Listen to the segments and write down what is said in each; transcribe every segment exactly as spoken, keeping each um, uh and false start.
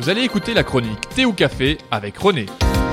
Vous allez écouter la chronique Thé ou Café avec René.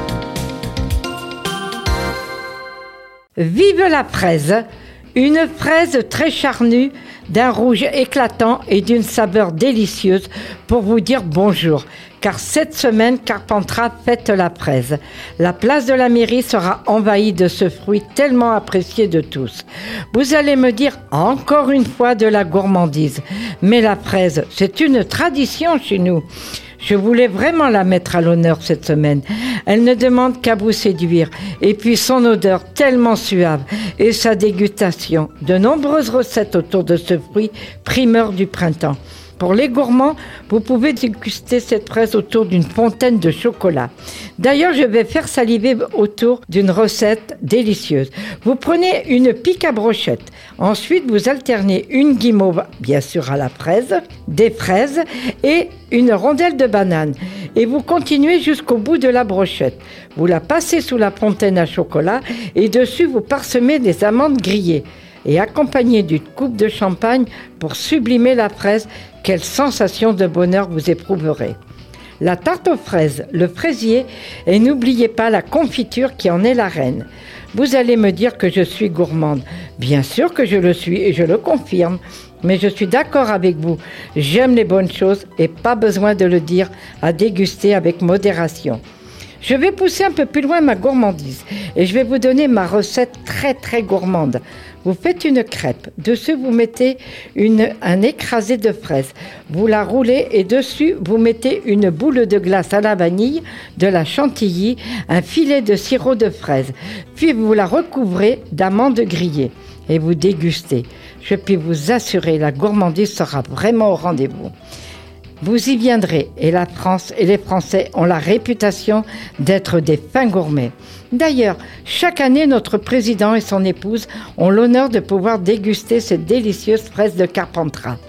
Vive la fraise! Une fraise très charnue, d'un rouge éclatant et d'une saveur délicieuse pour vous dire bonjour. Car cette semaine, Carpentras fête la fraise. La place de la mairie sera envahie de ce fruit tellement apprécié de tous. Vous allez me dire encore une fois de la gourmandise. Mais la fraise, c'est une tradition chez nous. Je voulais vraiment la mettre à l'honneur cette semaine. Elle ne demande qu'à vous séduire. Et puis son odeur tellement suave et sa dégustation. De nombreuses recettes autour de ce fruit primeur du printemps. Pour les gourmands, vous pouvez déguster cette fraise autour d'une fontaine de chocolat. D'ailleurs, je vais faire saliver autour d'une recette délicieuse. Vous prenez une pique à brochette. Ensuite, vous alternez une guimauve, bien sûr à la fraise, des fraises et une rondelle de banane. Et vous continuez jusqu'au bout de la brochette. Vous la passez sous la fontaine à chocolat et dessus, vous parsemez des amandes grillées. Et accompagné d'une coupe de champagne pour sublimer la fraise, quelle sensation de bonheur vous éprouverez. La tarte aux fraises, le fraisier, et n'oubliez pas la confiture qui en est la reine. Vous allez me dire que je suis gourmande. Bien sûr que je le suis et je le confirme. Mais je suis d'accord avec vous. J'aime les bonnes choses et pas besoin de le dire, à déguster avec modération. Je vais pousser un peu plus loin ma gourmandise et je vais vous donner ma recette très très gourmande. Vous faites une crêpe, dessus vous mettez une, un écrasé de fraises, vous la roulez et dessus vous mettez une boule de glace à la vanille, de la chantilly, un filet de sirop de fraises, puis vous la recouvrez d'amandes grillées et vous dégustez. Je puis vous assurer, la gourmandise sera vraiment au rendez-vous. Vous y viendrez et la France et les Français ont la réputation d'être des fins gourmets. D'ailleurs, chaque année, notre président et son épouse ont l'honneur de pouvoir déguster cette délicieuse fraise de Carpentras.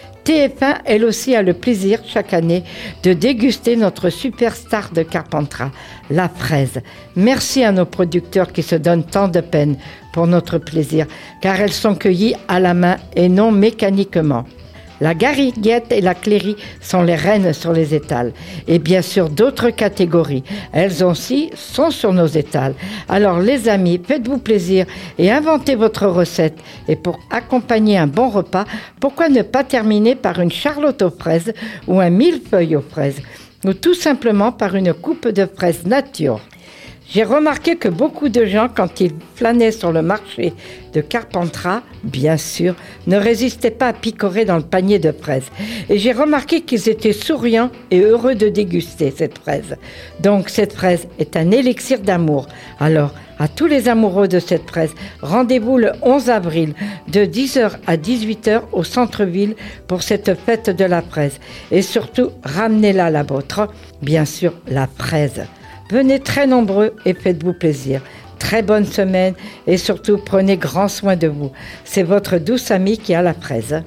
T F un, elle aussi, a le plaisir chaque année de déguster notre superstar de Carpentras, la fraise. Merci à nos producteurs qui se donnent tant de peine pour notre plaisir, car elles sont cueillies à la main et non mécaniquement. La gariguette et la cléry sont les reines sur les étals. Et bien sûr, d'autres catégories, elles aussi sont sur nos étals. Alors les amis, faites-vous plaisir et inventez votre recette. Et pour accompagner un bon repas, pourquoi ne pas terminer par une charlotte aux fraises ou un millefeuille aux fraises, ou tout simplement par une coupe de fraises nature. J'ai remarqué que beaucoup de gens, quand ils flânaient sur le marché de Carpentras, bien sûr, ne résistaient pas à picorer dans le panier de fraises. Et j'ai remarqué qu'ils étaient souriants et heureux de déguster cette fraise. Donc cette fraise est un élixir d'amour. Alors, à tous les amoureux de cette fraise, rendez-vous le onze avril de dix heures à dix-huit heures au centre-ville pour cette fête de la fraise. Et surtout, ramenez-la la vôtre, bien sûr, la fraise. Venez très nombreux et faites-vous plaisir. Très bonne semaine et surtout prenez grand soin de vous. C'est votre douce amie qui a la fraise.